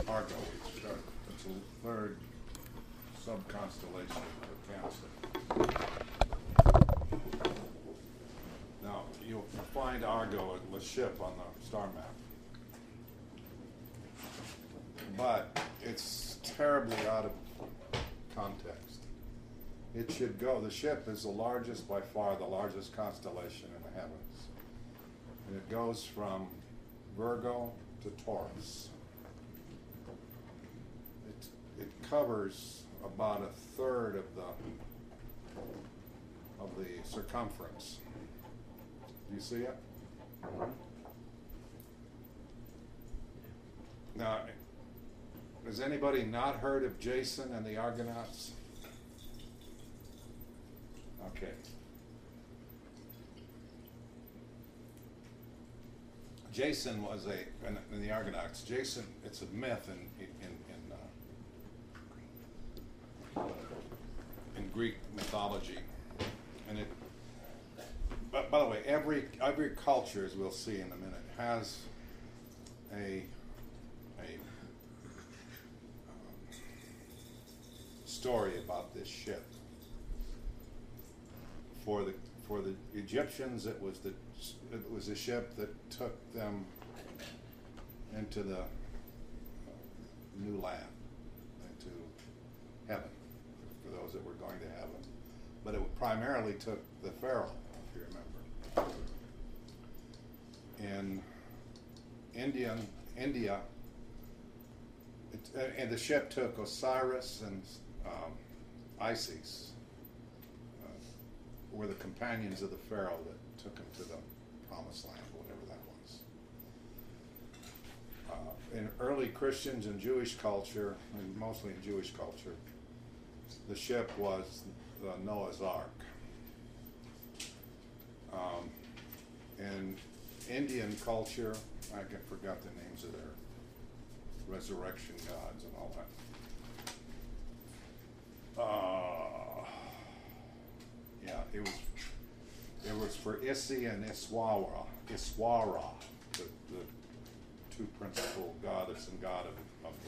Argo. It's a third sub-constellation of Cancer. Now, you'll find Argo, the ship, on the star map. But it's terribly out of context. It should go, the ship is the largest, by far, the largest constellation in the heavens. And it goes from Virgo to Taurus. It covers about a third of the circumference. Do you see it? Now, has anybody not heard of Jason and the Argonauts? Okay. Jason was in the Argonauts. Jason, it's a myth in Greek mythology, and it. But by the way, every culture, as we'll see in a minute, has a story about this ship. For the Egyptians, it was a ship that took them into the new land, into heaven, for those that were going to heaven. But it primarily took the Pharaoh, if you remember. In India, and the ship took Osiris and Isis, were the companions of the Pharaoh that took him to the Promised Land, whatever that was. In early Christians and Jewish culture, and mostly in Jewish culture, the ship was the Noah's Ark. In Indian culture, I forgot the names of their resurrection gods and all that. It was for Isi and Iswara, the two principal goddess and god of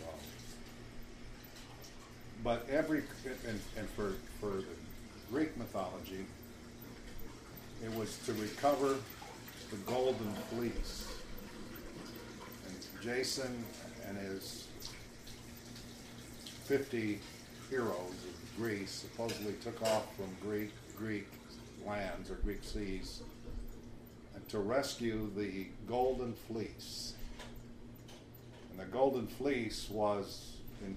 but for the Greek mythology, it was to recover the golden fleece. And Jason and his 50 heroes of Greece supposedly took off from Greek lands or Greek seas and to rescue the golden fleece. And the golden fleece was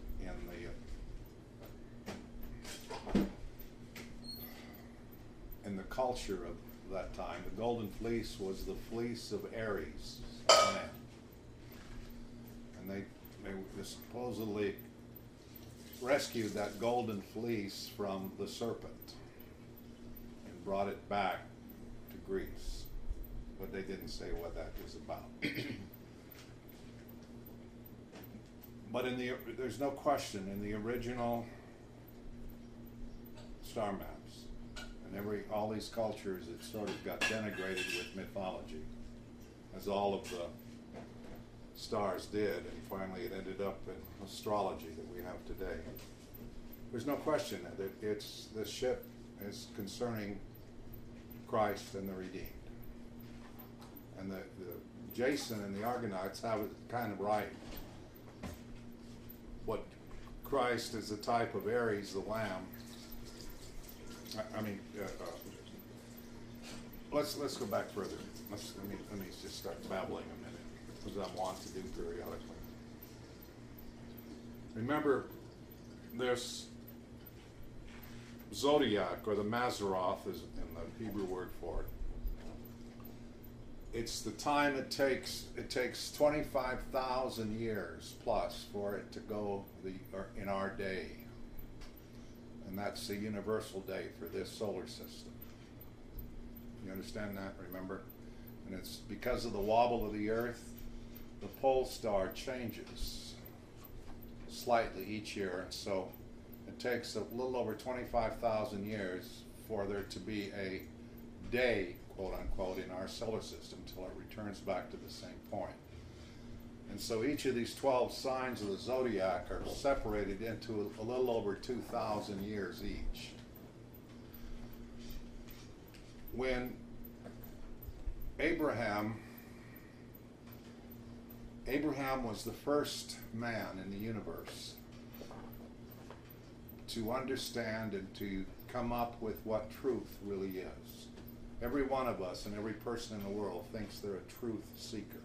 in the culture of that time, the golden fleece was the fleece of Ares, man. And they supposedly rescued that golden fleece from the serpent and brought it back to Greece. But they didn't say what that is about. But there's no question, in the original star maps, and all these cultures, it sort of got denigrated with mythology, as all of the stars did, and finally it ended up in astrology that we have today. There's no question that this ship is concerning Christ and the redeemed. And the Jason and the Argonauts have it kind of right. What Christ is the type of Ares, the lamb. Let's go back further. Let me just start babbling a minute, as I want to do periodically. Remember, there's zodiac, or the Mazzaroth is in the Hebrew word for it. It's the time it takes 25,000 years plus for it to go in our day. And that's the universal day for this solar system. You understand that, remember? And it's because of the wobble of the Earth, the pole star changes slightly each year. And so it takes a little over 25,000 years for there to be a day, quote unquote, in our solar system until it returns back to the same point. And so each of these 12 signs of the zodiac are separated into a little over 2,000 years each. When Abraham was the first man in the universe to understand and to come up with what truth really is. Every one of us and every person in the world thinks they're a truth seeker.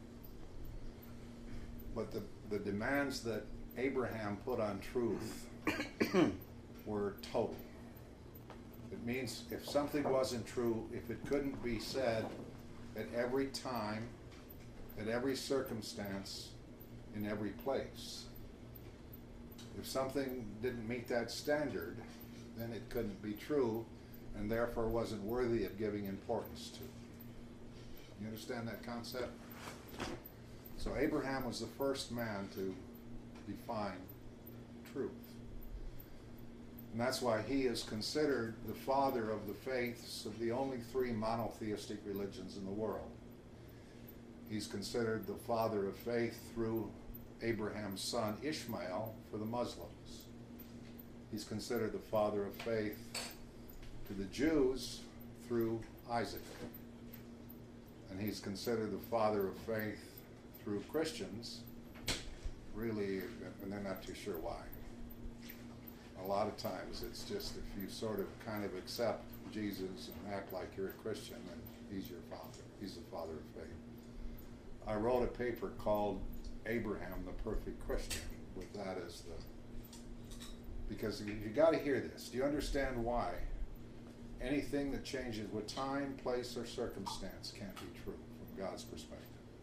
But the demands that Abraham put on truth were total. It means if something wasn't true, if it couldn't be said at every time, at every circumstance, in every place, if something didn't meet that standard, then it couldn't be true and therefore wasn't worthy of giving importance to. You understand that concept? So Abraham was the first man to define truth. And that's why he is considered the father of the faiths of the only 3 monotheistic religions in the world. He's considered the father of faith through Abraham's son Ishmael for the Muslims. He's considered the father of faith to the Jews through Isaac. And he's considered the father of faith through Christians, really, and they're not too sure why. A lot of times it's just if you sort of kind of accept Jesus and act like you're a Christian, then he's your father. He's the father of faith. I wrote a paper called Abraham the Perfect Christian, with that as because you got to hear this. Do you understand why anything that changes with time, place, or circumstance can't be true from God's perspective?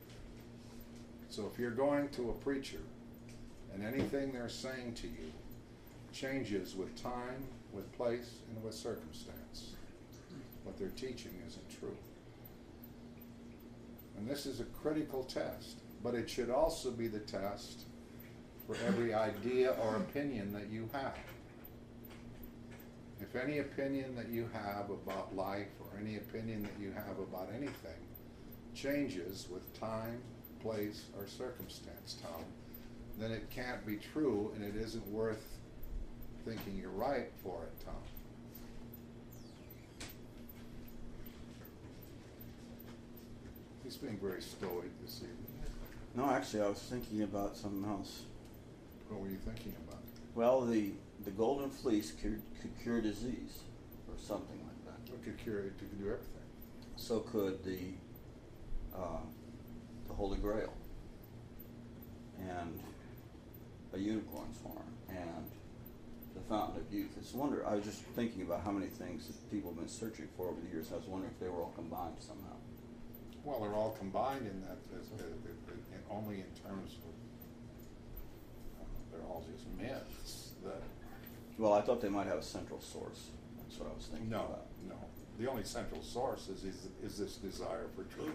So if you're going to a preacher and anything they're saying to you changes with time, with place, and with circumstance, what they're teaching isn't true. And this is a critical test, but it should also be the test for every idea or opinion that you have. If any opinion that you have about life or any opinion that you have about anything changes with time, place, or circumstance, Tom, then it can't be true and it isn't worth thinking you're right for it, Tom. He's being very stoic this evening. No, actually, I was thinking about something else. What were you thinking about? Well, the golden fleece could cure disease, or something like that. It could cure it. It could do everything. So could the Holy Grail, and a unicorn's horn, and the Fountain of Youth. It's a wonder. I was just thinking about how many things that people have been searching for over the years. I was wondering if they were all combined somehow. Well, they're all combined in that, only in terms of, they're all just myths. Well, I thought they might have a central source. That's what I was thinking about. No. The only central source is this desire for truth.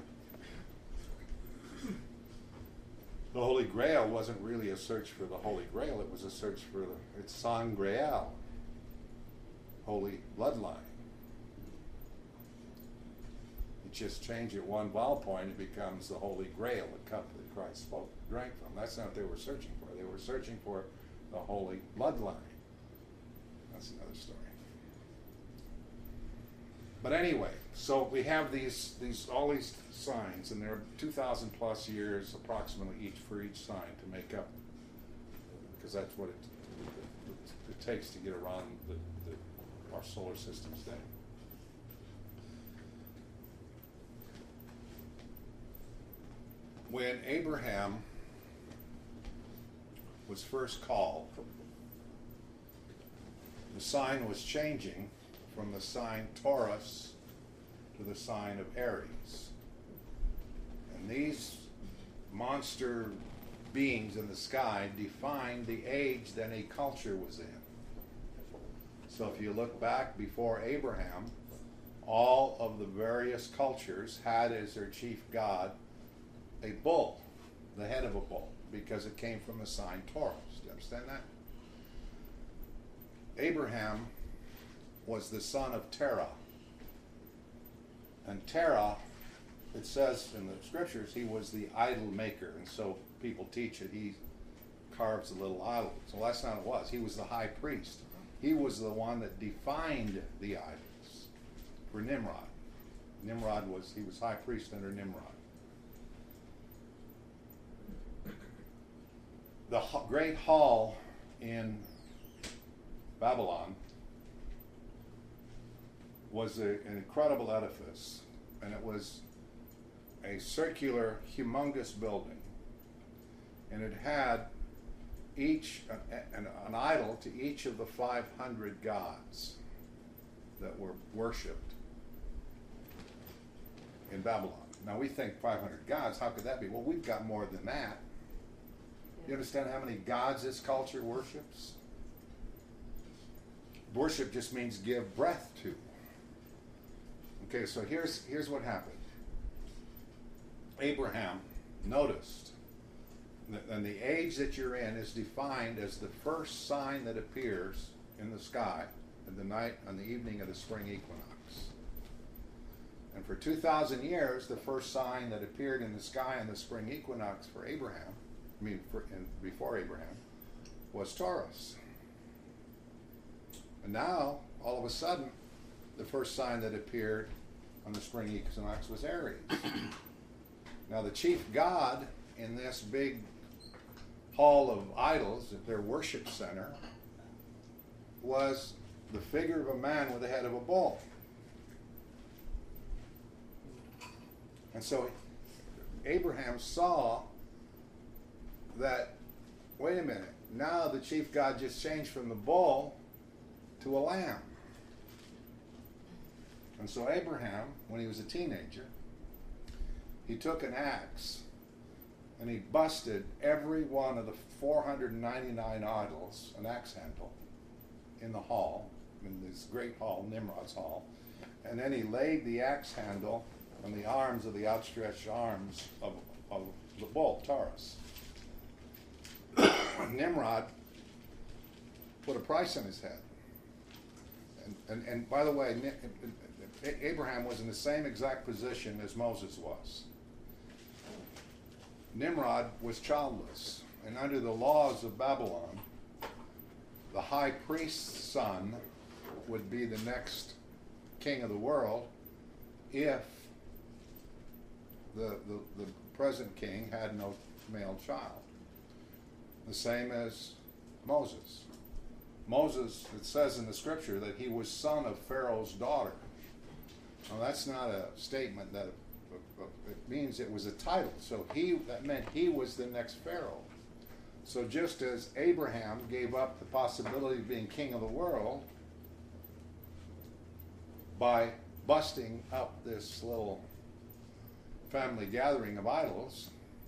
The Holy Grail wasn't really a search for the Holy Grail. It was a search for it's Sangreal, holy bloodline. You just change it one vowel point, it becomes the Holy Grail, the cup that Christ drank from. That's not what they were searching for. They were searching for the holy bloodline. That's another story. But anyway, so we have all these signs, and there are 2,000 plus years approximately for each sign to make up, because that's what it takes to get around our solar system's day. When Abraham was first called, the sign was changing from the sign Taurus to the sign of Aries. And these monster beings in the sky defined the age that a culture was in. So if you look back before Abraham, all of the various cultures had as their chief god a bull, the head of a bull, because it came from the sign Taurus. Do you understand that? Abraham was the son of Terah. And Terah it says in the scriptures he was the idol maker, and so people teach that he carves a little idol. So that's not what it was. He was the high priest. He was the one that defined the idols for Nimrod. He was high priest under Nimrod. The great hall in Babylon was an incredible edifice, and it was a circular, humongous building, and it had an idol to each of the 500 gods that were worshipped in Babylon. Now we think 500 gods, how could that be? Well, we've got more than that. You understand how many gods this culture worships? Worship just means give breath to. Okay, so here's what happened. Abraham noticed that, and the age that you're in is defined as the first sign that appears in the sky at the night on the evening of the spring equinox. And for 2,000 years, the first sign that appeared in the sky on the spring equinox for Abraham, before Abraham, was Taurus. And now, all of a sudden, the first sign that appeared on the spring equinox was Aries. Now, the chief god in this big hall of idols, at their worship center, was the figure of a man with the head of a bull. And so Abraham saw that, wait a minute, now the chief god just changed from the bull to a lamb. And so Abraham, when he was a teenager, he took an axe and he busted every one of the 499 idols, an axe handle, in the hall, in this great hall, Nimrod's hall. And then he laid the axe handle on the arms of the outstretched arms of the bull, Taurus. Nimrod put a price on his head. And by the way, Abraham was in the same exact position as Moses was. Nimrod was childless, and under the laws of Babylon, the high priest's son would be the next king of the world if the present king had no male child. The same as Moses. Moses, it says in the scripture that he was son of Pharaoh's daughter. Now that's not a statement that it means it was a title. So that meant he was the next Pharaoh. So just as Abraham gave up the possibility of being king of the world by busting up this little family gathering of idols,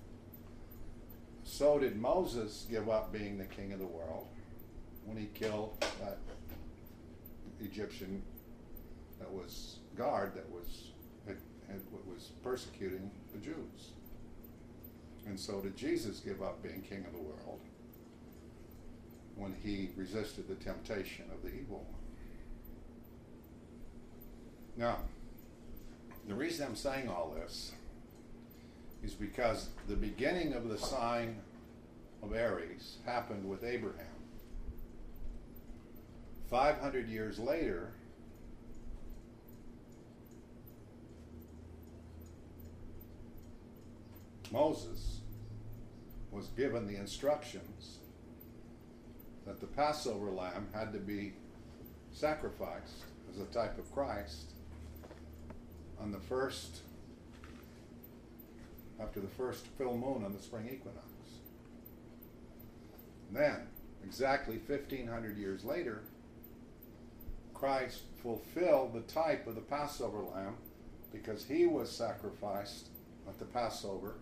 so did Moses give up being the king of the world when he killed that Egyptian that was was persecuting the Jews. And so did Jesus give up being king of the world when he resisted the temptation of the evil one. Now, the reason I'm saying all this is because the beginning of the sign of Aries happened with Abraham. 500 years later, Moses was given the instructions that the Passover lamb had to be sacrificed as a type of Christ on the first, after the first full moon on the spring equinox. And then, exactly 1,500 years later, Christ fulfilled the type of the Passover lamb because he was sacrificed at the Passover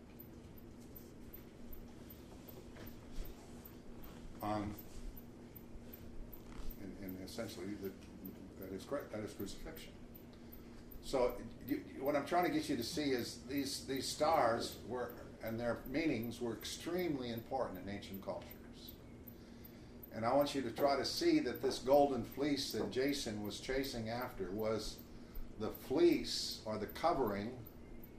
in essentially at his crucifixion. So what I'm trying to get you to see is these stars were, and their meanings were extremely important in ancient cultures. And I want you to try to see that this golden fleece that Jason was chasing after was the fleece or the covering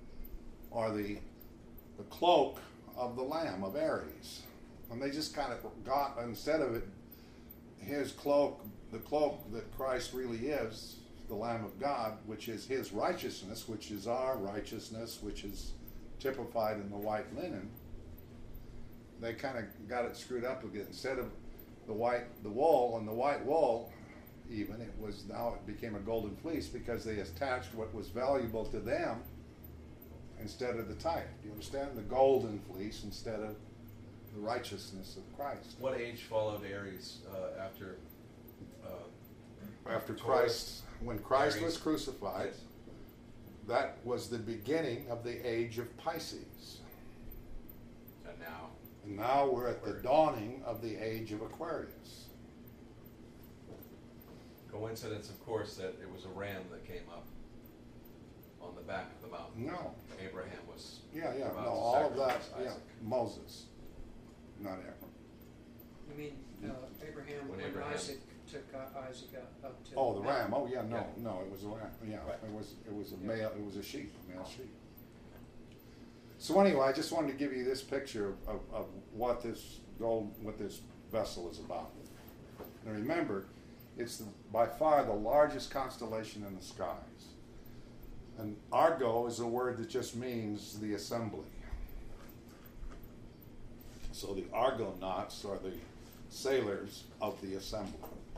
or the cloak of the Lamb of Aries. And they just kind of got, instead of it, his cloak, the cloak that Christ really is, the Lamb of God, which is his righteousness, which is our righteousness, which is typified in the white linen. They kind of got it screwed up again. Instead of the wool and the white wool, even, it became a golden fleece because they attached what was valuable to them instead of the tithe. Do you understand? The golden fleece instead of the righteousness of Christ. What age followed Aries after? After Christ, when Christ Aries. was crucified, Yes. that was the beginning of the age of Pisces. And now. And now we're at the dawning of the age of Aquarius. Coincidence, of course, that it was a ram that came up on the back of the mountain. No. Abraham was. Yeah, about no, to all of that, sacrifice yeah, Isaac. Moses, not Aaron. You mean Abraham, When when Abraham- Isaac took Isaac up to. Oh, the ram, mountain? oh, yeah, Yeah. no, it was a ram, yeah, Right. it was a Yeah. male, it was a sheep, a male sheep. So anyway, I just wanted to give you this picture of what this vessel is about. And remember, it's by far the largest constellation in the skies. And Argo is a word that just means the assembly. So the Argonauts are the sailors of the assembly.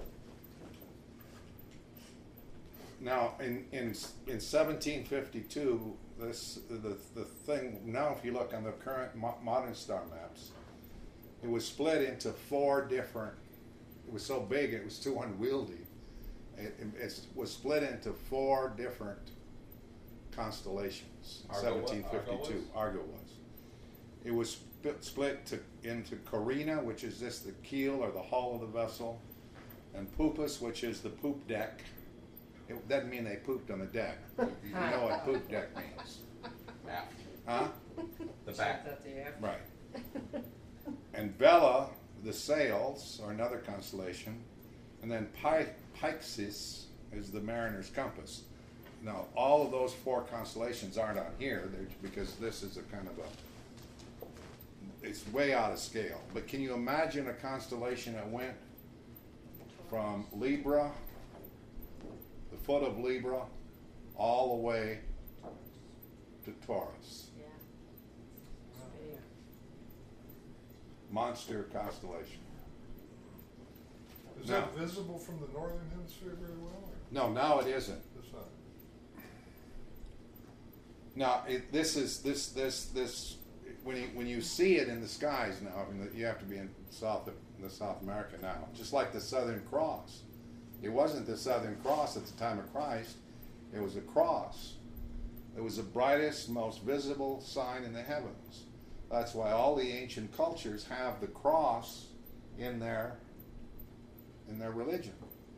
Now, in 1752, the thing, now if you look on the current modern star maps, it was split into four different, it was so big it was too unwieldy. It was split into four different constellations. In Argo what? 1752, Argo was. It was split into Carina, which is just the keel or the hull of the vessel, and Pupus, which is the poop deck. It doesn't mean they pooped on the deck. You know what poop deck means. Aft. Huh? The Is back. that the after? Right. And Vela, the sails, are another constellation. And then Pyxis is the mariner's compass. Now, all of those four constellations aren't on here because this is a kind of it's way out of scale. But can you imagine a constellation that went from Libra, the foot of Libra, all the way to Taurus? Yeah. Yeah. Monster constellation. Is No. that visible from the northern hemisphere very well? Or No, now it isn't. it's not? Now, this when you see it in the skies now, I mean, you have to be in South America now, just like the Southern Cross. It wasn't the Southern Cross at the time of Christ. It was a cross. It was the brightest, most visible sign in the heavens. That's why all the ancient cultures have the cross in their religion.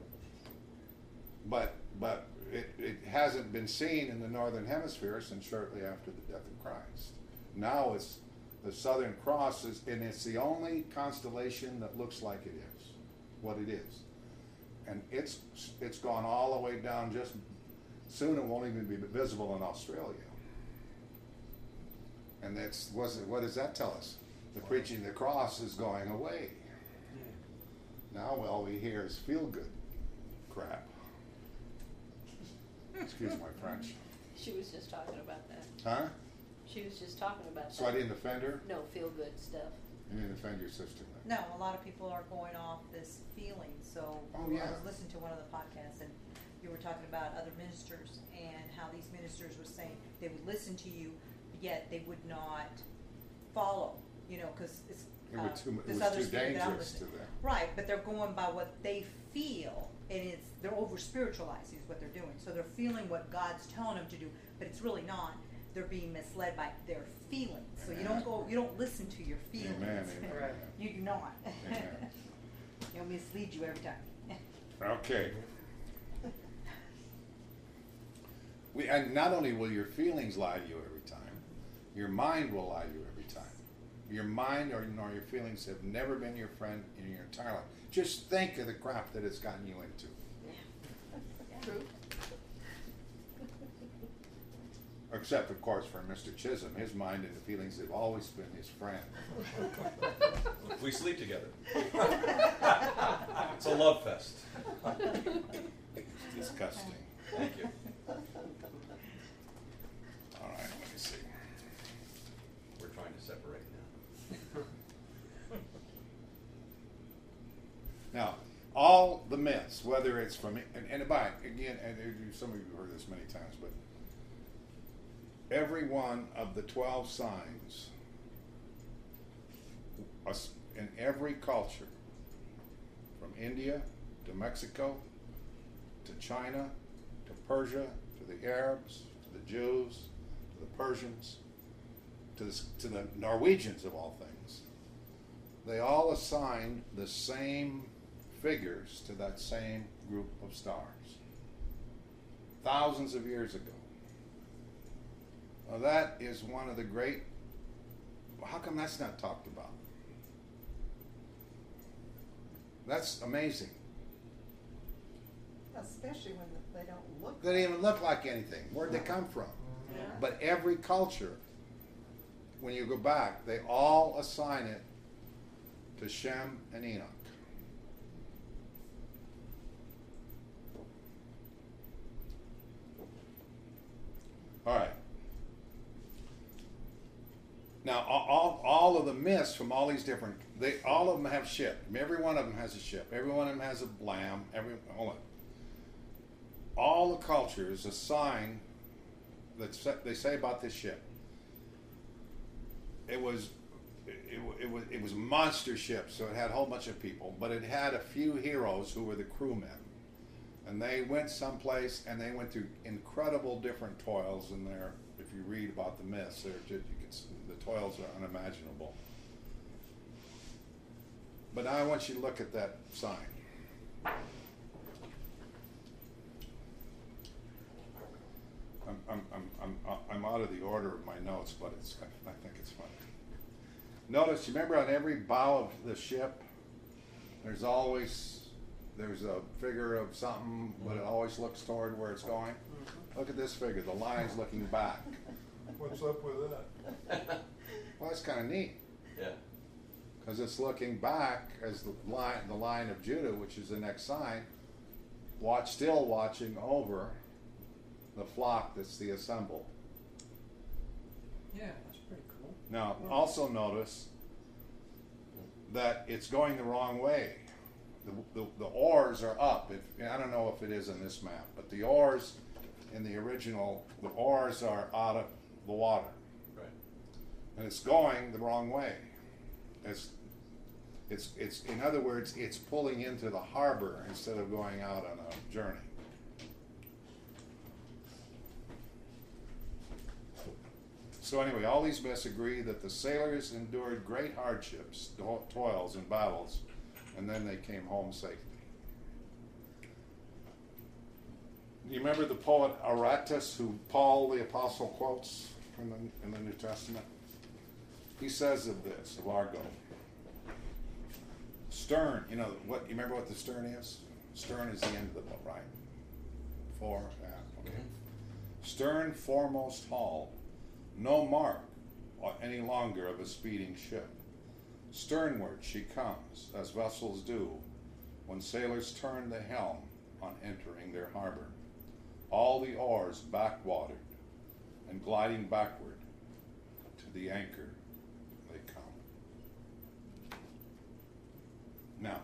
But it hasn't been seen in the northern hemisphere since shortly after the death of Christ. Now it's the Southern Cross and it's the only constellation that looks like it is, what it is. And it's gone all the way down. Just soon it won't even be visible in Australia. And what does that tell us? The preaching of the cross is going away. Now all we hear is feel good crap. Excuse my French. She was just talking about that. Huh? She was just talking about So I that. didn't offend her? No, feel good stuff. You didn't offend your sister then? No, a lot of people are going off this feeling, so Oh, yeah. I was listening to one of the podcasts and you were talking about other ministers and how these ministers were saying they would listen to you, yet they would not follow, cause it's, It was too this other spirit that I'm dangerous to listening. them. Right, but they're going by what they feel, and they're over spiritualizing is what they're doing. So they're feeling what God's telling them to do, but it's really not. They're being misled by their feelings. So you don't listen to your feelings. Amen, amen. Right. You do not. Amen. It'll mislead you every time. Okay. And not only will your feelings lie to you every time, your mind will lie to you every time. Your mind nor your feelings have never been your friend in your entire life. Just think of the crap that it's gotten you into. True. Except, of course, for Mr. Chisholm. His mind and feelings have always been his friend. We sleep together. It's a love fest. It's disgusting. Thank you. All right, let me see. We're trying to separate now. Now, all the myths, whether it's from, and by, again, and some of you have heard this many times, but every one of the 12 signs in every culture, from India to Mexico to China to Persia to the Arabs to the Jews to the Persians to the Norwegians of all things, they all assigned the same figures to that same group of stars thousands of years ago. Now that is one of the great, how come that's not talked about? That's amazing. Especially when they don't look. They don't even look like anything. Where'd they come from? Yeah. But every culture, when you go back, they all assign it to Shem and Enoch. All right. Now, all of the myths from all these different, all of them have ship. Every one of them has a ship. Every one of them has a lamb. Hold on. All the cultures assign that they say about this ship. It was a monster ship, so it had a whole bunch of people, but it had a few heroes who were the crewmen. And they went someplace, and they went through incredible different toils in there. If you read about the myths, the toils are unimaginable. But now I want you to look at that sign. I'm out of the order of my notes, but I think it's funny. Notice, you remember on every bow of the ship, there's a figure of something, but it always looks toward where it's going. Look at this figure. The line's looking back. What's up with that? Well, that's kind of neat, Yeah. because it's looking back as the line of Judah, which is the next sign, still watching over the flock that's the assembled. Yeah, that's pretty cool. Now, also notice that it's going the wrong way. The oars are up. I don't know if it is in this map, but the oars in the original, the oars are out of the water. Right. And it's going the wrong way. It's in other words, it's pulling into the harbor instead of going out on a journey. So anyway, all these myths agree that the sailors endured great hardships, toils, and battles, and then they came home safely. You remember the poet Aratus, who Paul the Apostle quotes in the New Testament? He says of this, of Argo, stern, you remember what the stern is? Stern is the end of the boat, right? Okay. Stern foremost hull, no mark any longer of a speeding ship. Sternward she comes, as vessels do, when sailors turn the helm on entering their harbor. All the oars backwatered, and gliding backward to the anchor they come. Now,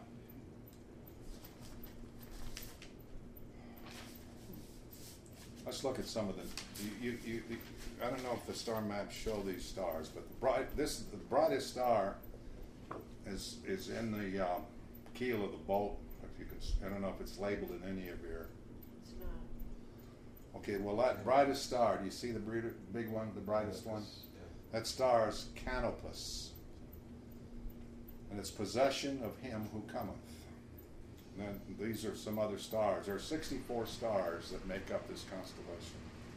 let's look at some of the. I don't know if the star maps show these stars, but the brightest star is in the keel of the boat. If you could, I don't know if it's labeled in any of your. It's not. Okay, well that brightest star. Do you see the big one, the brightest one? Yeah. That star is Canopus, and it's possession of him who cometh. And then these are some other stars. There are 64 stars that make up this constellation.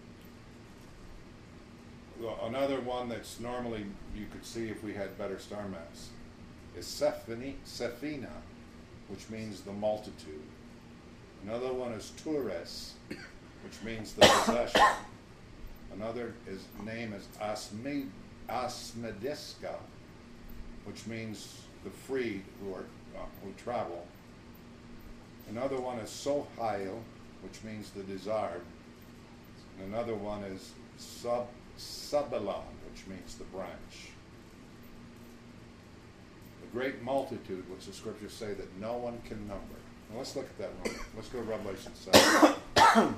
Another one that's normally you could see if we had better star maps is Sephina, which means the multitude. Another one is Tures, which means the possession. Another name is Asmediska, which means the freed who travel. Another one is Sohail, which means the desired. And another one is Sabelon, which means the branch. The great multitude, which the scriptures say that no one can number. Now let's look at that one. Let's go to Revelation 7.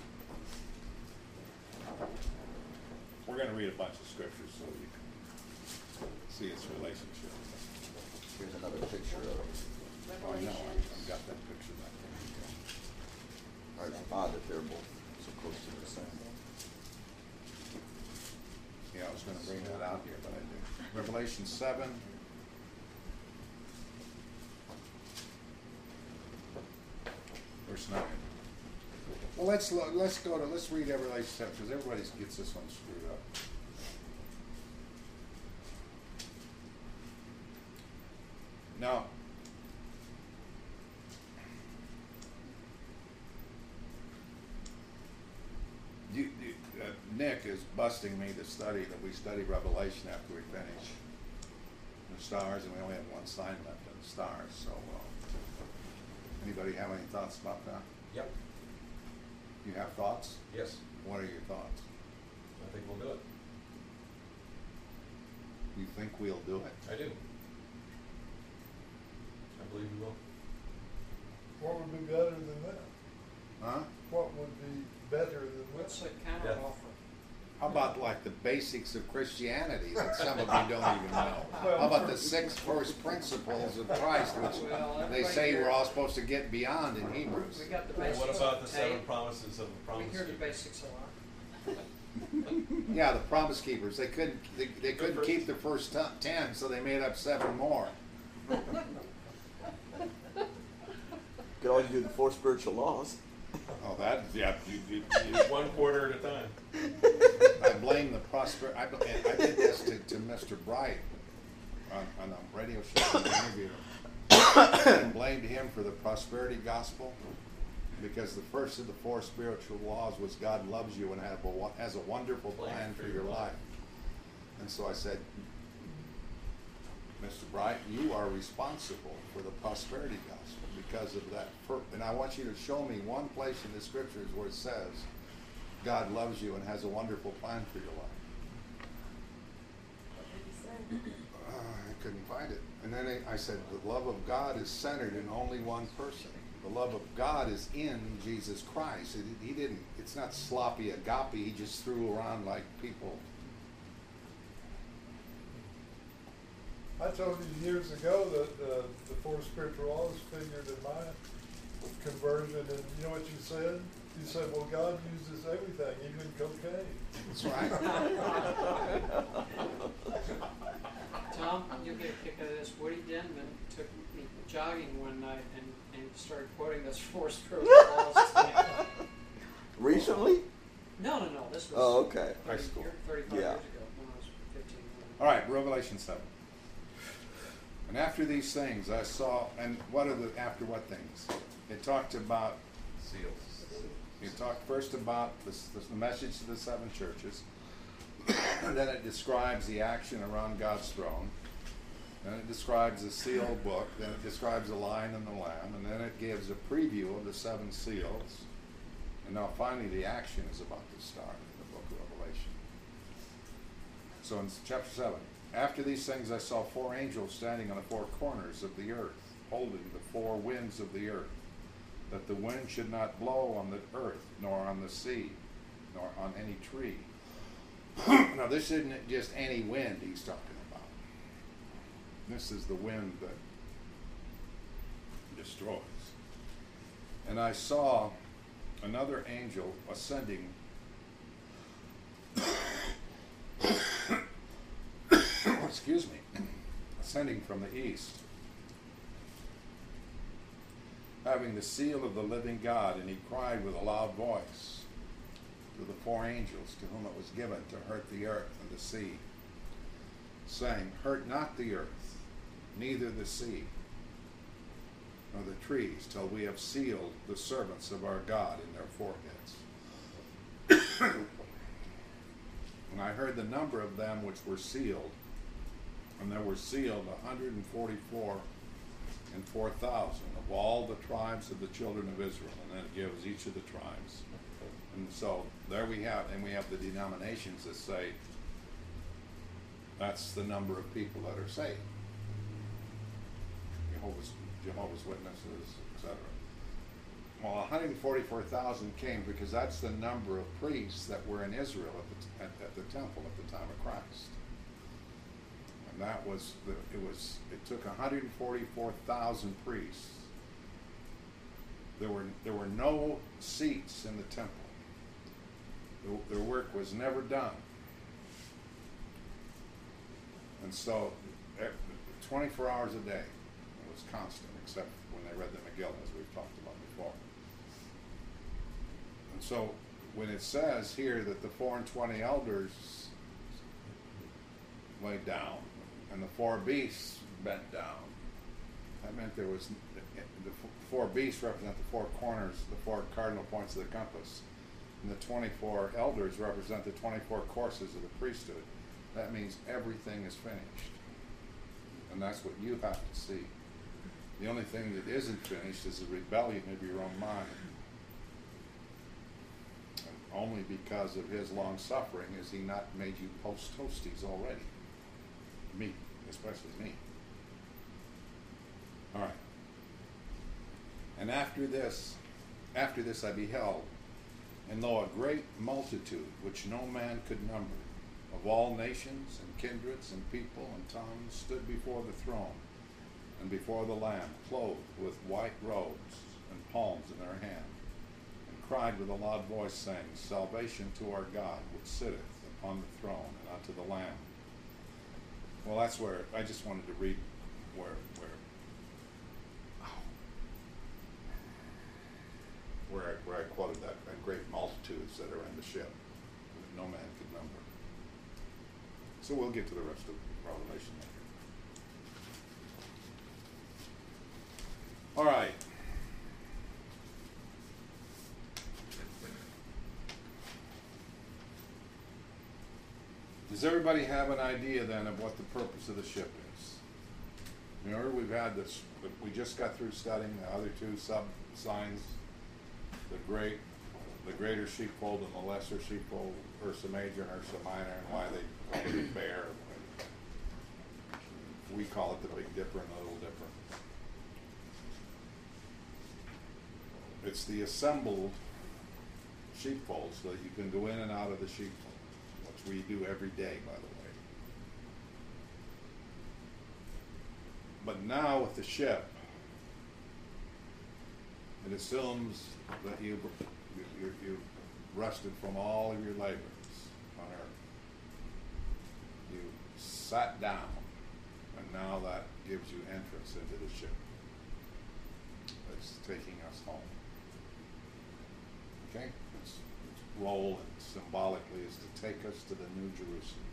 We're going to read a bunch of scriptures so you can see its relationship. Here's another picture of it. Oh, I know. I've got that picture back there. It's odd that they're both so close to the same. Yeah, I was going to bring that out here, but I didn't. Revelation 7. Verse 9. Well, let's read Revelation 7 because everybody gets this one screwed up. Now, Nick is busting me to study that we study Revelation after we finish the stars, and we only have one sign left of the stars. So, anybody have any thoughts about that? Yep. You have thoughts? Yes. What are your thoughts? I think we'll do it. You think we'll do it? I do. I believe we will. What would be better than that? Huh? What would be better than What's that? the counter offer? How about like the basics of Christianity that some of you don't even know? How about the 6 first principles of Christ, which Well, they say we're all supposed to get beyond in Hebrews? We got the And basics. what about the 7 tape. promises of the We promise hear the keeper? basics a lot. Yeah, the promise keepers. They couldn't keep the first 10, so they made up 7 more. Could always do the 4 spiritual laws. Oh, that, yeah. One quarter at a time. I blame the prosperity. I did this to Mr. Bright on a radio show. I interviewed him. And blamed him for the prosperity gospel because the first of the 4 spiritual laws was God loves you and has a wonderful plan for your life. And so I said, Mr. Bright, you are responsible for the prosperity gospel because of that. And I want you to show me one place in the scriptures where it says God loves you and has a wonderful plan for your life. I couldn't find it. And then I said, the love of God is centered in only one person. The love of God is in Jesus Christ. It's not sloppy agape he just threw around like people. I told you years ago that the 4 spiritual laws figured in my conversion, and you know what you said? You said, well, God uses everything, even cocaine. That's right. Tom, you'll get a kick out of this. Woody Denman took me jogging one night and started quoting those 4 spiritual laws to me. Recently? No. This was Oh, okay. High school. 35 Yeah. years ago when I was 15. All right, Revelation 7. And after these things I saw, and after what things? It talked about, Seals. it talked first about the message to the 7 churches, and then it describes the action around God's throne, then it describes the seal book, then it describes the lion and the lamb, and then it gives a preview of the 7 seals, and now finally the action is about to start in the book of Revelation. So in chapter 7, after these things I saw 4 angels standing on the 4 corners of the earth, holding the 4 winds of the earth, that the wind should not blow on the earth, nor on the sea, nor on any tree. Now this isn't just any wind he's talking about. This is the wind that destroys. And I saw another angel ascending excuse me, ascending from the east, having the seal of the living God, and he cried with a loud voice to the 4 angels to whom it was given to hurt the earth and the sea, saying, hurt not the earth, neither the sea, nor the trees, till we have sealed the servants of our God in their foreheads. And I heard the number of them which were sealed, and there were sealed 144 and 4,000 of all the tribes of the children of Israel. And then it gives each of the tribes. And so there we have, and we have the denominations that say that's the number of people that are saved. Jehovah's Witnesses, etc. Well, 144,000 came because that's the number of priests that were in Israel at the temple at the time of Christ. And that was, it took 144,000 priests. There were no seats in the temple. Their work was never done. And so, 24 hours a day, it was constant, except when they read the Megillah, as we've talked about before. And so, when it says here that the 24 elders laid down, and the 4 beasts bent down, that meant there was, the 4 beasts represent the 4 corners, the 4 cardinal points of the compass. And the 24 elders represent the 24 courses of the priesthood. That means everything is finished. And that's what you have to see. The only thing that isn't finished is the rebellion of your own mind. And only because of his long suffering has he not made you post-toasties already. Me, especially me. All right. And after this I beheld, and lo, a great multitude, which no man could number, of all nations and kindreds and people and tongues, stood before the throne and before the Lamb, clothed with white robes and palms in their hand, and cried with a loud voice, saying, Salvation to our God, which sitteth upon the throne, and unto the Lamb. Well, that's where I just wanted to read where I quoted that great multitudes that are in the ship that no man could number. So we'll get to the rest of Revelation later. All right. Does everybody have an idea then of what the purpose of the ship is? Remember, we've had this, we just got through studying the other 2 sub-signs, the greater sheepfold and the lesser sheepfold, Ursa Major and Ursa Minor, and why they call it the bear. We call it the Big Dipper and the Little Dipper. It's the assembled sheepfold so that you can go in and out of the sheepfold, which we do every day, by the way. But now with the ship, it assumes that you've rested from all of your labors on earth. You sat down, and now that gives you entrance into the ship. It's taking us home. Okay? Its role and symbolically is to take us to the New Jerusalem.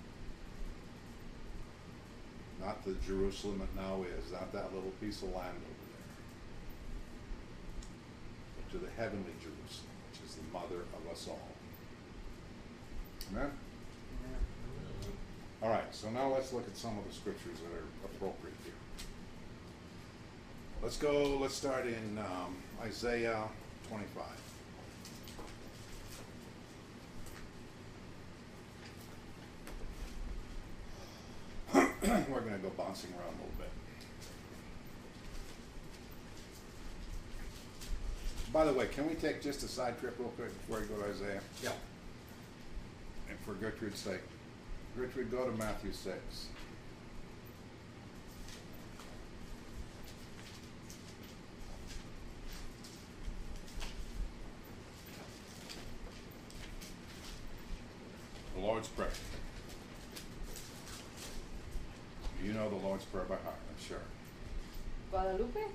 Not the Jerusalem it now is, not that little piece of land over there, but to the heavenly Jerusalem, which is the mother of us all. Amen? All right, so now let's look at some of the scriptures that are appropriate here. Let's start in Isaiah 25. We're going to go bouncing around a little bit. By the way, can we take just a side trip real quick before we go to Isaiah? Yeah. And for Gertrude's sake, Gertrude, go to Matthew 6. The Lord's Prayer. You know the Lord's Prayer by heart, I'm sure. Guadalupe? Do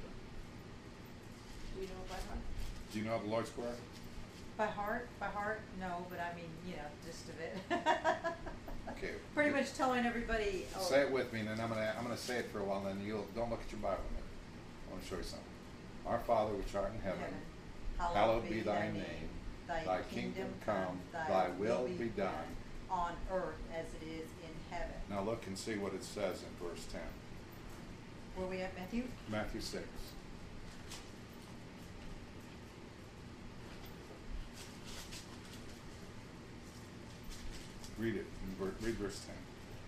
you know by heart? Do you know the Lord's Prayer? By heart, no, but I mean, gist of it. Okay. Pretty much telling everybody. Oh, Say it with me, and then I'm gonna say it for a while, and then don't look at your Bible. I want to show you something. Our Father which art in heaven, hallowed be thy name. Thy kingdom come, thy will be done, on earth as it is in heaven. Now look and see what it says in verse 10. Where we at, Matthew? Matthew 6. Read it. Read verse 10.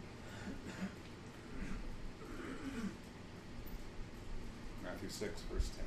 Matthew 6, verse 10.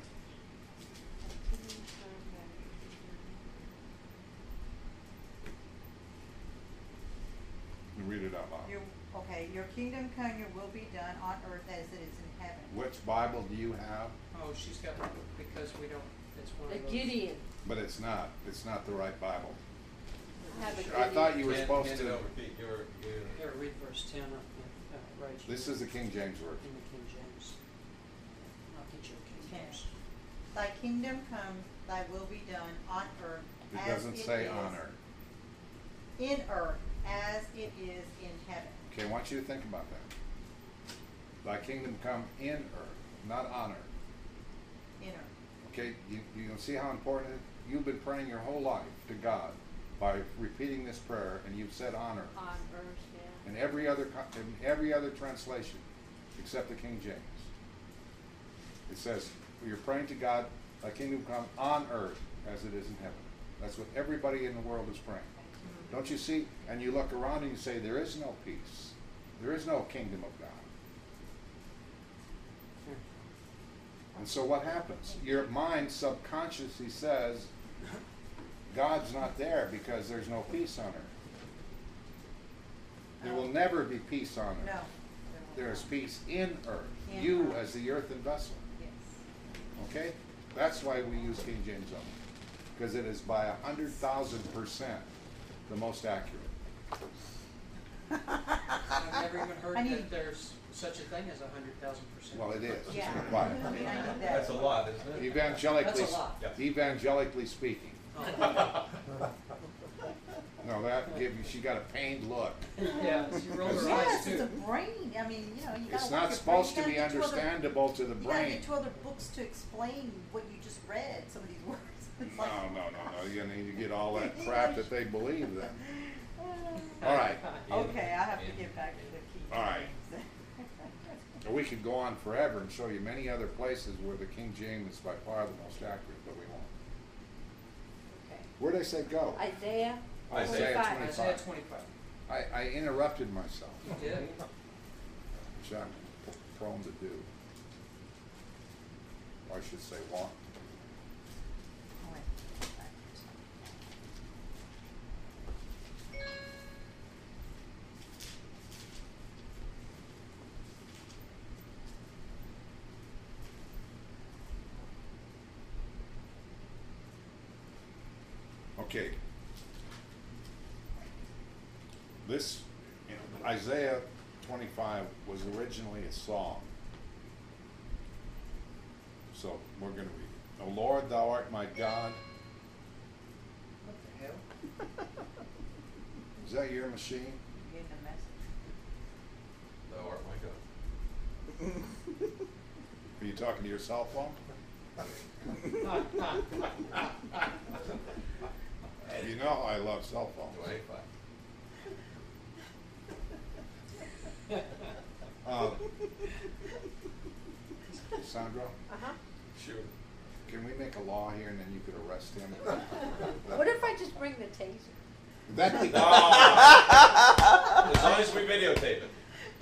You read it out loud. Your kingdom come, your will be done on earth as it is in heaven. Which Bible do you have? Oh, she's got, because we don't, it's one The of those. Gideon. But it's not. It's not the right Bible. I have a I thought Gideon. you were Hand- supposed hand it to. over, Pete. Here, read verse 10, right. This is the King James Version. In the King James. I'll get you a King Okay. James. Thy kingdom come, thy will be done on earth It as doesn't it say is honor. in earth as it is in heaven. Okay, I want you to think about that. Thy kingdom come in earth, not on earth. In earth. Okay, you can see how important it is? You've been praying your whole life to God by repeating this prayer, and you've said honor On earth, yeah. in every other translation except the King James. It says you're praying to God, thy kingdom come on earth as it is in heaven. That's what everybody in the world is praying. Don't you see? And you look around and you say, there is no peace. There is no kingdom of God. And so what happens? Your mind subconsciously says, God's not there because there's no peace on earth. There will never be peace on No. earth. There is peace in earth. In You earth. as the earthen vessel. Yes. Okay? That's why we use King James only. Because it is by 100,000% the most accurate. I've never even heard I need- that there's such a thing as 100,000%. Well, it is. Yeah. Why? I mean, I need that. That's a lot, isn't it? Evangelically, That's a lot. Yes. evangelically speaking. Oh. No, that give you. She got a pained look. Yeah, she rolled her Yes, eyes it's too. a brain. I mean, you know, you gotta It's work not your brain. supposed You to gotta be get two other- understandable to the You gotta brain. get two other books to explain what you just read. Some of these words. It's No, like, no, no, no. You need to get all that crap that they believe then. All right. Okay, I have to get back to the key. All right. We could go on forever and show you many other places where the King James is by far the most accurate, but we won't. Okay. Where'd I say go? Isaiah. Isaiah 25. 25. Isaiah 25. I interrupted myself, You did. which I'm prone to do. Or I should say want. Oh, wait. Okay. This, Isaiah 25 was originally a song. So we're going to read it. O Lord, thou art my God. What the hell? Is that your machine? You getting a message? Thou art my God. Are you talking to your cell phone? You know I love cell phones. 25. Sandra, Uh-huh. Sure. can we make a law here and then you could arrest him? What if I just bring the taser? That'd be As long as we videotape it.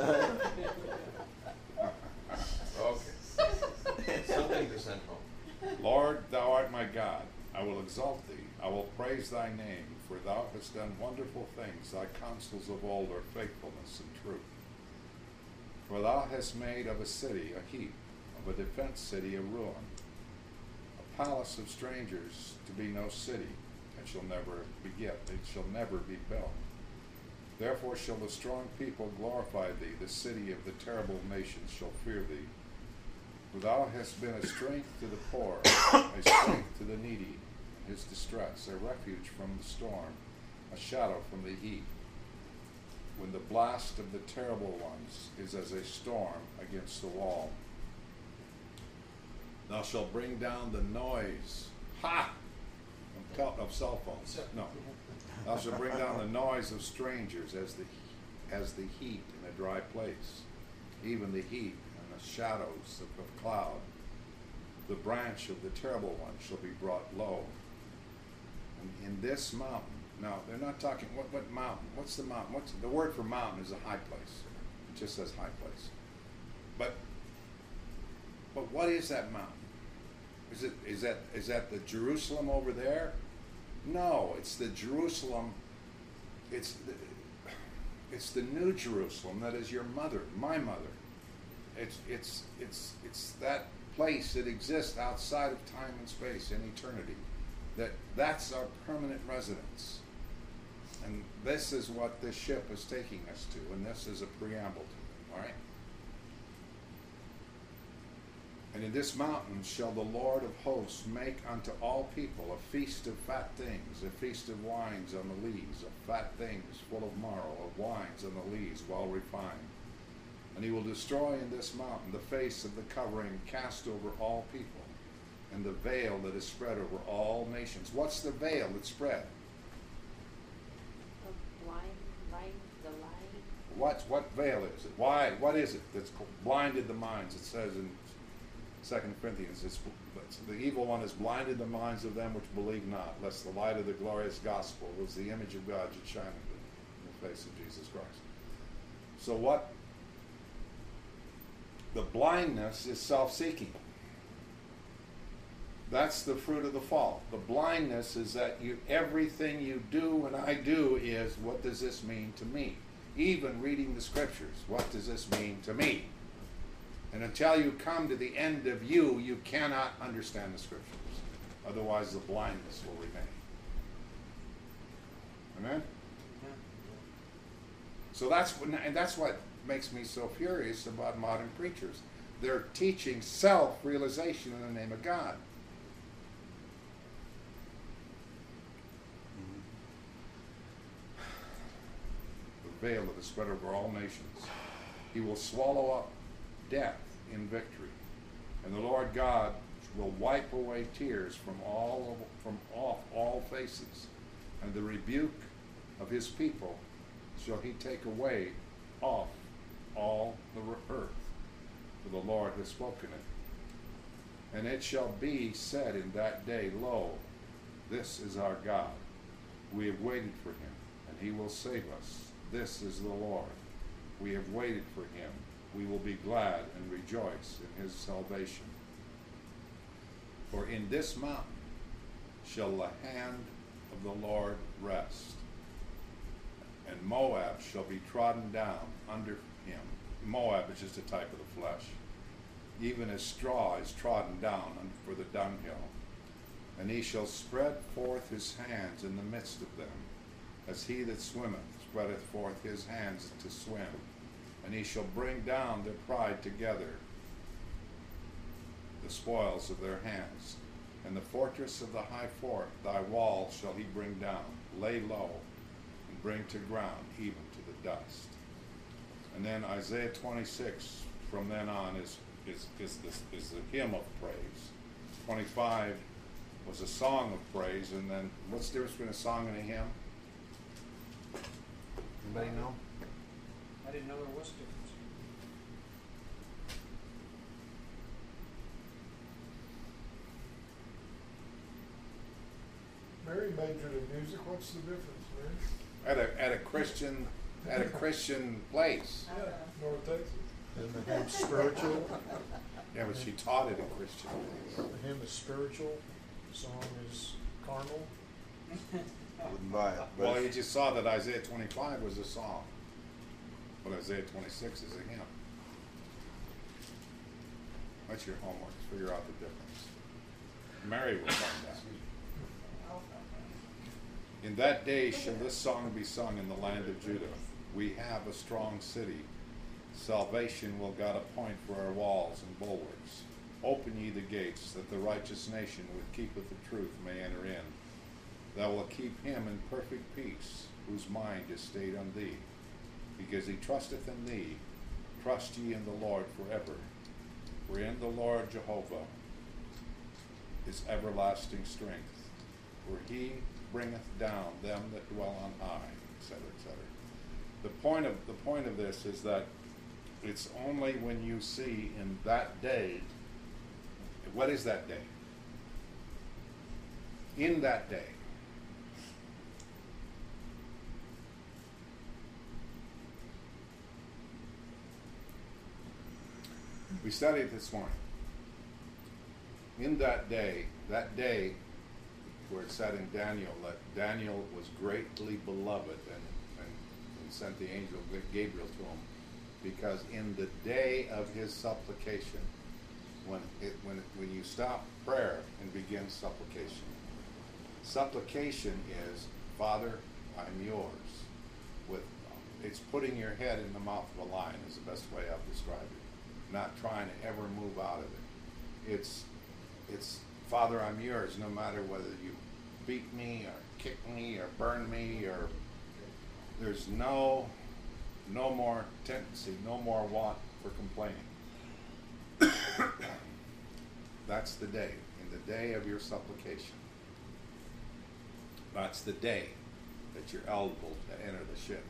Okay. Something to send home. Lord, thou art my God. I will exalt thee. I will praise thy name, for thou hast done wonderful things. Thy counsels of old are faithfulness and truth. For thou hast made of a city a heap, of a defenced city a ruin, a palace of strangers to be no city. It shall never be built. Therefore shall the strong people glorify thee. The city of the terrible nations shall fear thee. For thou hast been a strength to the poor, a strength to the needy in his distress, a refuge from the storm, a shadow from the heat. When the blast of the terrible ones is as a storm against the wall. Thou shalt bring down the noise, Of cell phones, no. Thou shalt bring down the noise of strangers as the heat in a dry place, even the heat and the shadows of cloud. The branch of the terrible one shall be brought low. And in this mountain, now they're not talking, what mountain? What's the mountain? The word for mountain is a high place. It just says high place. But what is that mountain? Is that the Jerusalem over there? No, it's the Jerusalem. It's the new Jerusalem that is your mother, my mother. It's that place that exists outside of time and space in eternity. That's our permanent residence. And this is what this ship is taking us to, and this is a preamble to it, all right? And in this mountain shall the Lord of hosts make unto all people a feast of fat things, a feast of wines on the lees, of fat things full of marrow, of wines on the lees well refined. And he will destroy in this mountain the face of the covering cast over all people, and the veil that is spread over all nations. What's the veil that's spread? The light. What veil is it? Why? What is it that's blinded the minds? It says in 2 Corinthians, the evil one has blinded the minds of them which believe not, lest the light of the glorious gospel was the image of God should shine in the face of Jesus Christ. So what? The blindness is self-seeking. That's the fruit of the fall. The blindness is that everything you do and I do is, what does this mean to me? Even reading the scriptures, what does this mean to me? And until you come to the end of you cannot understand the scriptures. Otherwise, the blindness will remain. Amen? So that's what makes me so furious about modern preachers. They're teaching self-realization in the name of God. The veil that is spread over all nations. He will swallow up death in victory. And the Lord God will wipe away tears from off all faces. And the rebuke of his people shall he take away off all the earth. For the Lord has spoken it. And it shall be said in that day, Lo, this is our God. We have waited for him, and he will save us. This is the Lord. We have waited for him. We will be glad and rejoice in his salvation. For in this mountain shall the hand of the Lord rest, and Moab shall be trodden down under him. Moab is just a type of the flesh. Even as straw is trodden down for the dunghill. And he shall spread forth his hands in the midst of them, as he that swimmeth spreadeth forth his hands to swim. And he shall bring down their pride together, the spoils of their hands. And the fortress of the high fort, thy walls shall he bring down, lay low, and bring to ground, even to the dust. And then Isaiah 26, from then on, is the hymn of praise. 25 was a song of praise, and then what's the difference between a song and a hymn? Anybody know? I didn't know there was a difference. Mary majored in music. What's the difference, Mary? At a Christian place. Yeah, North Texas. And the hymn spiritual. Yeah, but she taught at a Christian place. The hymn is spiritual. The song is carnal. I wouldn't buy it. But Well, you just saw that Isaiah 25 was a song, but Isaiah 26 is a hymn. That's your homework. Figure out the difference. Mary will find out. In that day shall this song be sung in the land of Judah. We have a strong city. Salvation will God appoint for our walls and bulwarks. Open ye the gates, that the righteous nation which keepeth the truth may enter in. Thou wilt keep him in perfect peace, whose mind is stayed on thee. Because he trusteth in thee, trust ye in the Lord forever. For in the Lord Jehovah is everlasting strength, for he bringeth down them that dwell on high, etc., etc. The point of this is that it's only when you see in that day, what is that day? In that day, we studied this morning. In that day where it said in Daniel that Daniel was greatly beloved and sent the angel Gabriel to him, because in the day of his supplication, when you stop prayer and begin supplication, supplication is, Father, I'm yours. It's putting your head in the mouth of a lion is the best way I've described it. Not trying to ever move out of it. It's Father, I'm yours, no matter whether you beat me or kick me or burn me, or there's no more tendency, no more want for complaining. That's the day, in the day of your supplication. That's the day that you're eligible to enter the ship.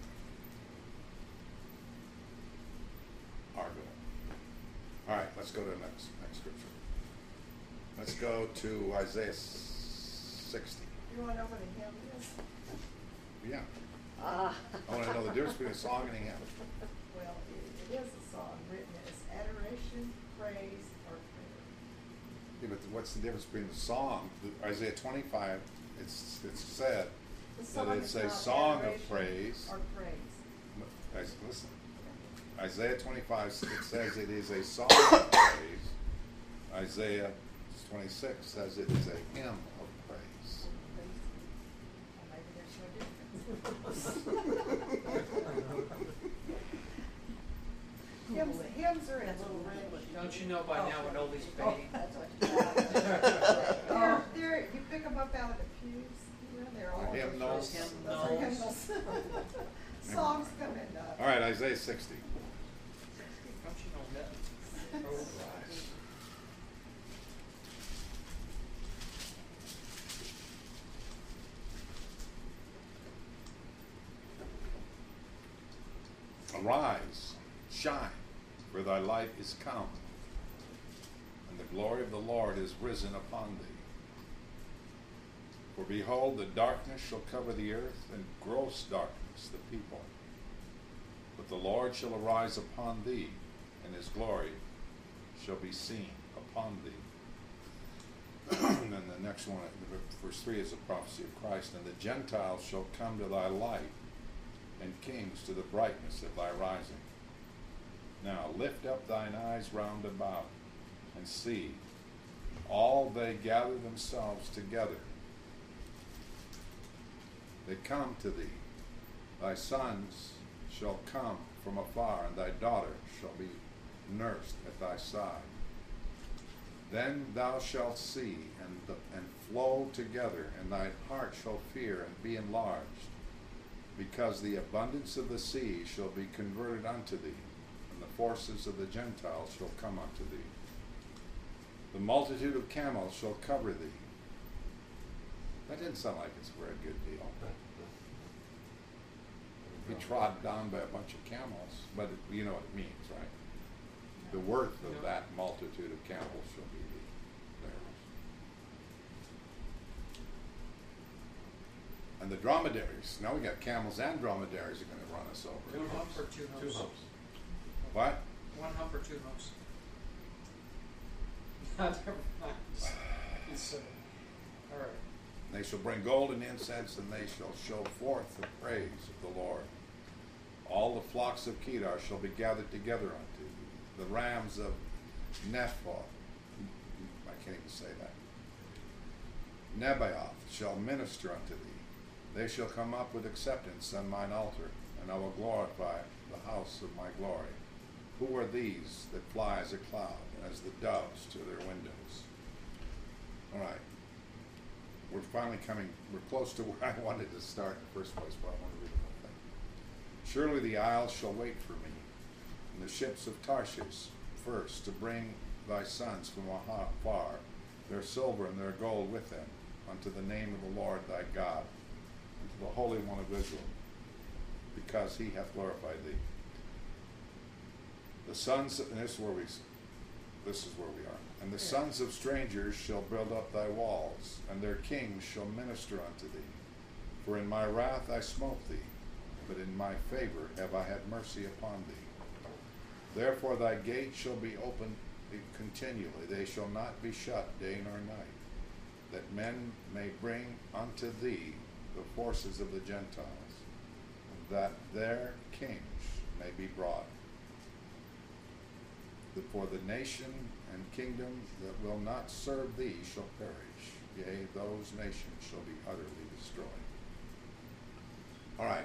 Argo. All right, let's go to the next scripture. Let's go to Isaiah 60. You want to know what a hymn is? Yeah. I want to know the difference between a song and a hymn. Well, it is a song written as adoration, praise, or prayer. Yeah, but what's the difference between the song? Isaiah 25, it's said The that it's is a not song of adoration praise. Or praise. Listen, Isaiah 25, it says it is a song of praise. Isaiah 26 says it is a hymn of praise. Well, maybe there's no difference. Hymns are in little red. Don't you know by now what oldie's baby? That's what you pick them up out of the pews. They're all Hymnals. Those are hymnals. Songs come in. All right, Isaiah 60. Don't you know that? Oh, Arise, shine, for thy light is come, and the glory of the Lord is risen upon thee. For behold, the darkness shall cover the earth, and gross darkness the people. But the Lord shall arise upon thee, and his glory shall be seen upon thee. And then the next one, verse 3, is a prophecy of Christ. And the Gentiles shall come to thy light, and kings to the brightness of thy rising. Now lift up thine eyes round about, and see, all they gather themselves together. They come to thee. Thy sons shall come from afar, and thy daughter shall be nursed at thy side. Then thou shalt see and flow together, and thy heart shall fear and be enlarged, because the abundance of the sea shall be converted unto thee, and the forces of the Gentiles shall come unto thee. The multitude of camels shall cover thee. That didn't sound like it's a very good deal. Be trod down by a bunch of camels, but you know what it means, right? The worth of that multitude of camels shall be theirs. And the dromedaries, now we got camels and dromedaries are going to run us over. One hump or two humps? Two humps. What? One hump or two humps? Never mind. It's, all right. They shall bring gold and incense, and they shall show forth the praise of the Lord. All the flocks of Kedar shall be gathered together unto thee. The rams of Nephoth, I can't even say that, Nebaioth shall minister unto thee. They shall come up with acceptance on mine altar, and I will glorify the house of my glory. Who are these that fly as a cloud, as the doves to their windows? All right. We're finally we're close to where I wanted to start in the first place, but I want to read the whole thing. Surely the isles shall wait for me, and the ships of Tarshish first, to bring thy sons from afar, their silver and their gold with them, unto the name of the Lord thy God, and to the Holy One of Israel, because he hath glorified thee. The sons, and this is where we are. And the sons of strangers shall build up thy walls, and their kings shall minister unto thee. For in my wrath I smote thee, but in my favor have I had mercy upon thee. Therefore thy gate shall be open continually, they shall not be shut day nor night, that men may bring unto thee the forces of the Gentiles, and that their kings may be brought. For the nation and kingdom that will not serve thee shall perish, yea, those nations shall be utterly destroyed. All right,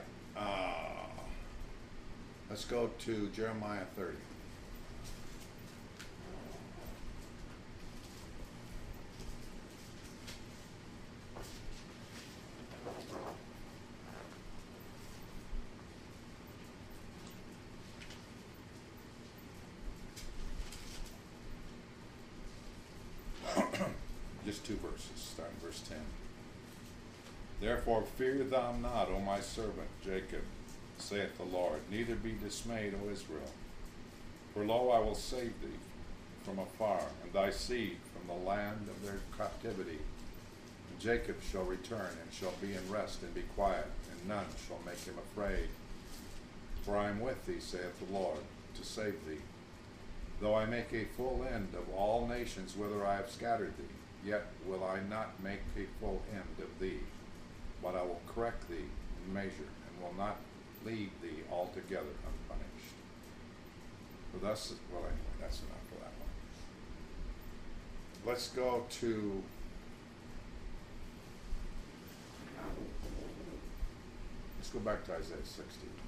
let's go to Jeremiah 30. Just 2 verses, starting verse 10. Therefore fear thou not, O my servant Jacob, saith the Lord, neither be dismayed, O Israel. For lo, I will save thee from afar, and thy seed from the land of their captivity. And Jacob shall return, and shall be in rest, and be quiet, and none shall make him afraid. For I am with thee, saith the Lord, to save thee. Though I make a full end of all nations whither I have scattered thee, yet will I not make a full end of thee, but I will correct thee in measure, and will not leave thee altogether unpunished. For thus, well, anyway, that's enough for that one. Let's go to back to Isaiah 60.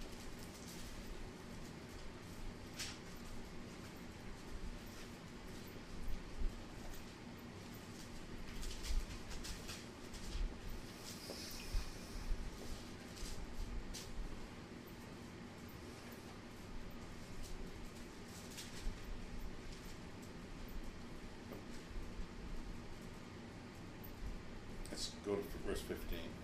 Let's go to verse 15.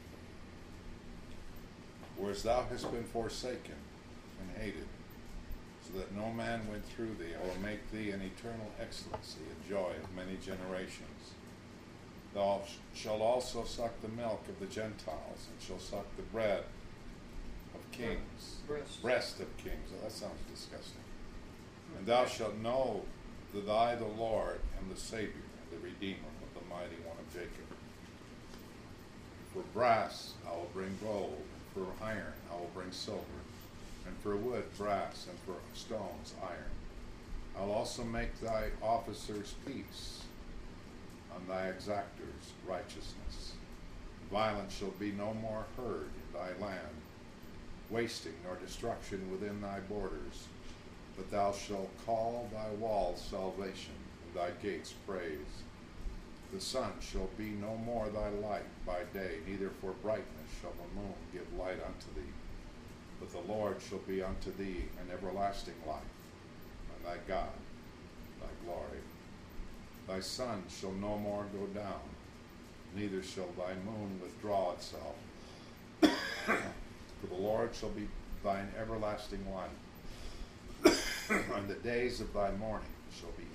Whereas thou hast been forsaken and hated, so that no man went through thee, I will make thee an eternal excellency, a joy of many generations. Thou shalt also suck the milk of the Gentiles, and shalt suck the bread of kings. Breast of kings. Oh, that sounds disgusting. And thou shalt know that I, the Lord, am the Savior and the Redeemer of the mighty one of Jacob. For brass I will bring gold, and for iron I will bring silver, and for wood brass, and for stones iron. I will also make thy officers peace, and thy exactors righteousness. Violence shall be no more heard in thy land, wasting nor destruction within thy borders. But thou shalt call thy walls salvation, and thy gates praise. The sun shall be no more thy light by day, neither for brightness shall the moon give light unto thee. But the Lord shall be unto thee an everlasting light, and thy God thy glory. Thy sun shall no more go down, neither shall thy moon withdraw itself. For the Lord shall be thine everlasting light, and the days of thy mourning shall be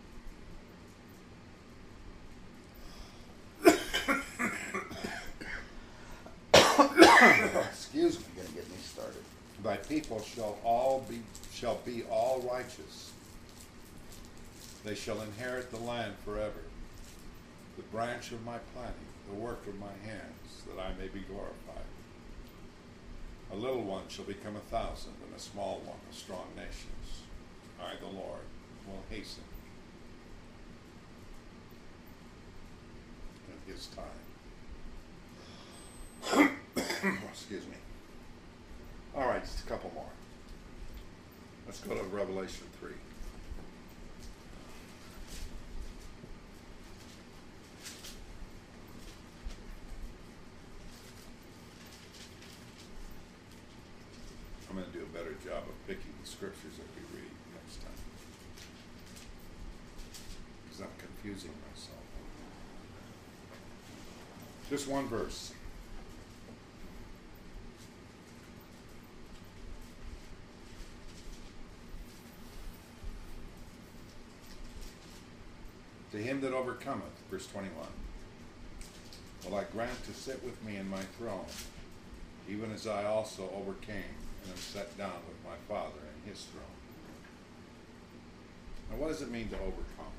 ended. Excuse me, gonna get me started. Thy people shall be all righteous. They shall inherit the land forever. The branch of my planting, the work of my hands, that I may be glorified. A little one shall become 1,000, and a small one a strong nations. I, the Lord, will hasten. It is time. Excuse me. All right, just a couple more. Let's go to Revelation 3. I'm going to do a better job of picking the scriptures that we read next time, because I'm confusing myself. Just one verse. To him that overcometh, verse 21, will I grant to sit with me in my throne, even as I also overcame and am set down with my Father in his throne. Now what does it mean to overcome?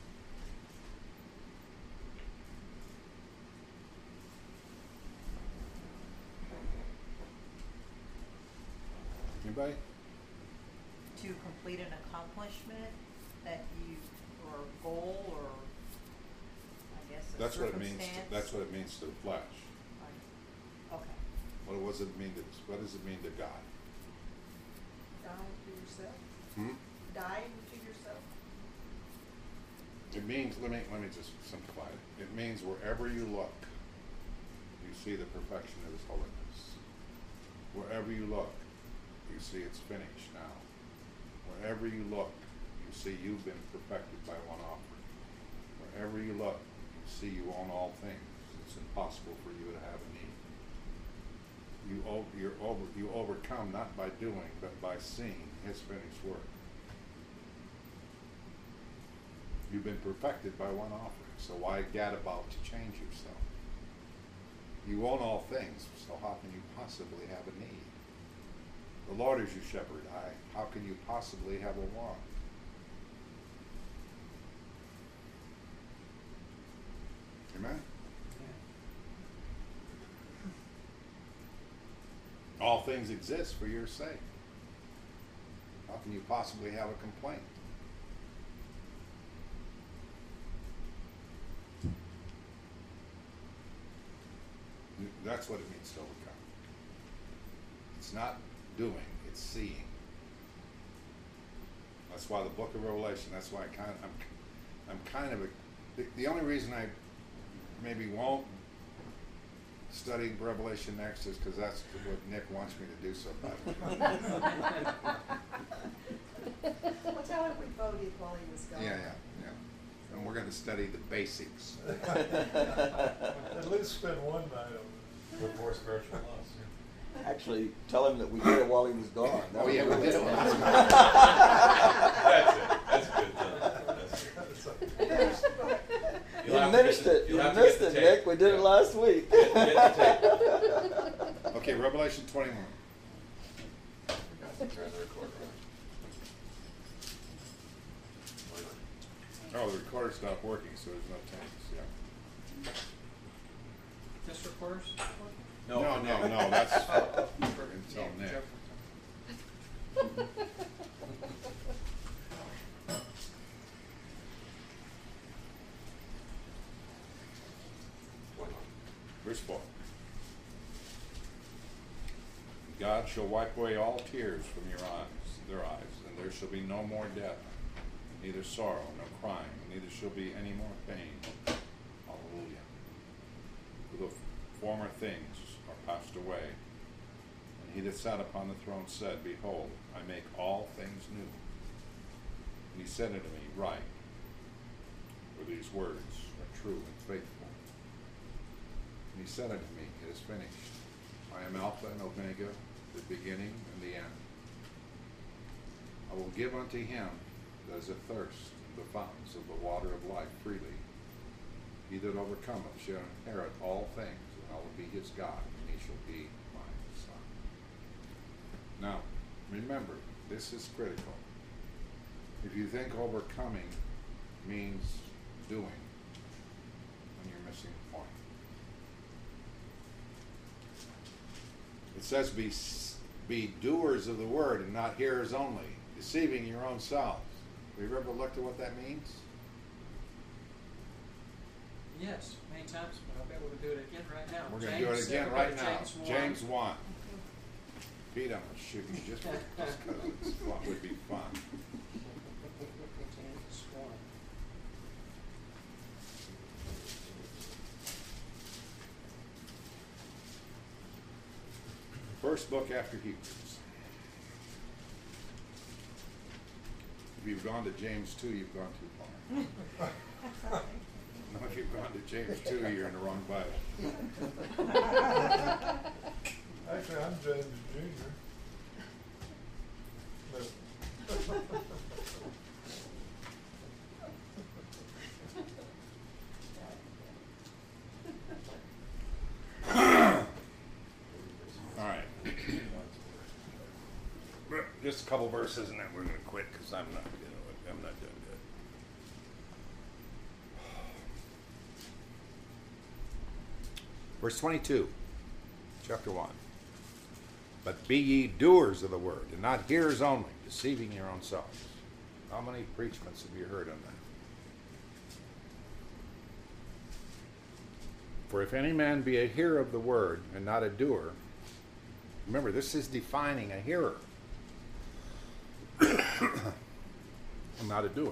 Anybody? To complete an accomplishment that you, or a goal, or I guess a That's what it means. circumstance. That's what it means to the flesh. Right. Okay. What does it mean to? What does it mean to God? Dying to yourself. Hmm? Dying to yourself. It means. Let me just simplify it. It means wherever you look, you see the perfection of His holiness. Wherever you look, you see it's finished now. Wherever you look, you see you've been perfected by one offering. Wherever you look, you see you own all things. It's impossible for you to have a need. You overcome not by doing, but by seeing His finished work. You've been perfected by one offering, so why gad about to change yourself? You own all things, so how can you possibly have a need? The Lord is your shepherd. How can you possibly have a want? Amen? All things exist for your sake. How can you possibly have a complaint? That's what it means to overcome. It's not doing, it's seeing. That's why the book of Revelation, that's why I'm kind of the only reason I maybe won't study Revelation next is because that's what Nick wants me to do so badly. Well, tell him we voted while he was gone. Yeah. And we're going to study the basics. At least spend one night on it. With more spiritual laws. Yeah. Actually, tell him that we did it while he was gone. That Oh was yeah, we really did it fun. last night. That's good. That's good. You missed it. You missed it, Nick. We did it last week. Get the tape. Okay, Revelation 21. Turn the recorder on. Oh, the recorder stopped working, so there's no tapes. Yeah. This recorder's working? No, that's until Nick. Verse 4. God shall wipe away all tears from their eyes, and there shall be no more death, neither sorrow, nor crying, neither shall be any more pain. Hallelujah. For the former things are passed away. And he that sat upon the throne said, Behold, I make all things new. And he said unto me, Write, for these words are true and faithful. And he said unto me, It is finished. I am Alpha and Omega, the beginning and the end. I will give unto him that is athirst the fountains of the water of life freely. He that overcometh shall inherit all things, and I will be his God, and he shall be my son. Now, remember, this is critical. If you think overcoming means doing, then you're missing the point. It says be doers of the word and not hearers only, deceiving your own selves. Have you ever looked at what that means? Yes, many times, but I bet we'll do it again right now. We're going to do it again right now. James 1. Pete, I'm going to shoot you just because it's what would be fun. James 1. First book after Hebrews. If you've gone to James 2, you've gone too far. No, if you've gone to James 2, you're in the wrong Bible. Actually, I'm James Jr. But All right. Just a couple verses and then we're going to quit because I'm not doing good. Verse 22, chapter 1. But be ye doers of the word, and not hearers only, deceiving your own selves. How many preachments have you heard on that? For if any man be a hearer of the word, and not a doer, remember, this is defining a hearer, and not a doer.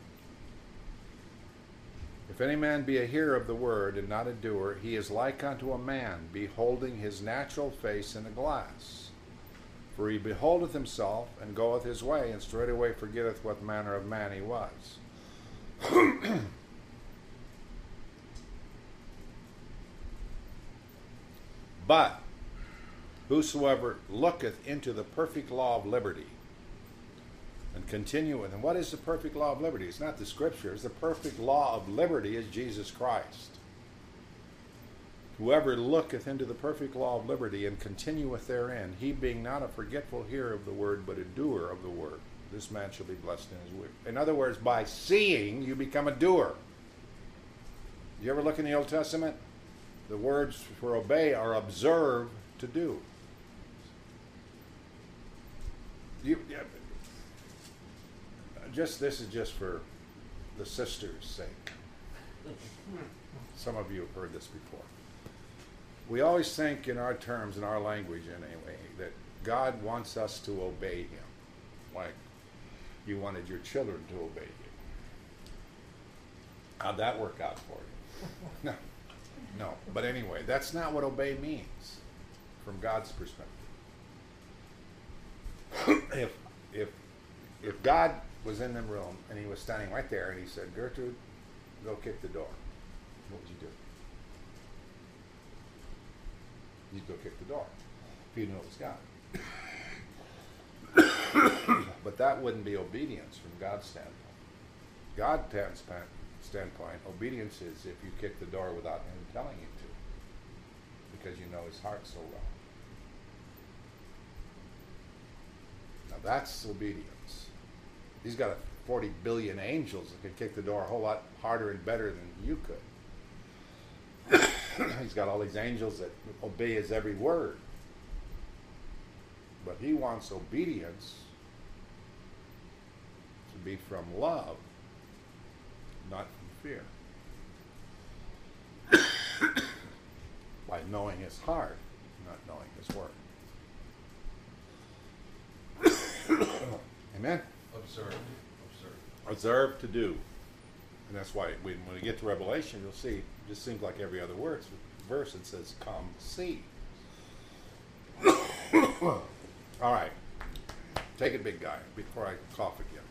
If any man be a hearer of the word and not a doer, he is like unto a man beholding his natural face in a glass. For he beholdeth himself, and goeth his way, and straightway forgetteth what manner of man he was. But whosoever looketh into the perfect law of liberty, and continue in. And what is the perfect law of liberty? It's not the scriptures. The perfect law of liberty is Jesus Christ. Whoever looketh into the perfect law of liberty and continueth therein, he being not a forgetful hearer of the word, but a doer of the word, this man shall be blessed in his way. In other words, by seeing, you become a doer. You ever look in the Old Testament? The words for obey are observe to do. This is just for the sisters' sake. Some of you have heard this before. We always think in our terms, in our language anyway, that God wants us to obey him. Like you wanted your children to obey you. How'd that work out for you? No. But anyway, that's not what obey means from God's perspective. If God was in the room and he was standing right there and he said, Gertrude, go kick the door, what would you do? You'd go kick the door if you knew it was God. But that wouldn't be obedience from God's standpoint. God's standpoint, obedience is if you kick the door without him telling you to, because you know his heart so well. Now that's obedience. He's got 40 billion angels that can kick the door a whole lot harder and better than you could. He's got all these angels that obey his every word. But he wants obedience to be from love, not from fear. By knowing his heart, not knowing his word. Amen? Observe to do. And that's why when we get to Revelation, you'll see, it just seems like every other verse it says, come see. All right. Take it, big guy, before I cough again.